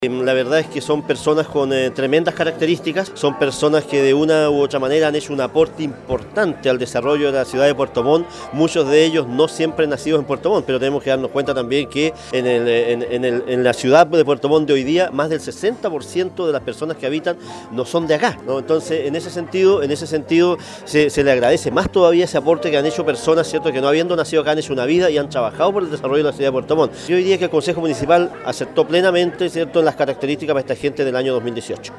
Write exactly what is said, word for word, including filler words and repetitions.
La verdad es que son personas con eh, tremendas características, son personas que de una u otra manera han hecho un aporte importante al desarrollo de la ciudad de Puerto Montt, muchos de ellos no siempre nacidos en Puerto Montt, pero tenemos que darnos cuenta también que en, el, en, en, el, en la ciudad de Puerto Montt de hoy día más del sesenta por ciento de las personas que habitan no son de acá, ¿no? Entonces en ese sentido, en ese sentido se, se le agradece más todavía ese aporte que han hecho personas, ¿cierto?, que no habiendo nacido acá han hecho una vida y han trabajado por el desarrollo de la ciudad de Puerto Montt. Yo diría que el Consejo Municipal aceptó plenamente, ¿cierto?, en las características para esta gente del año dos mil dieciocho.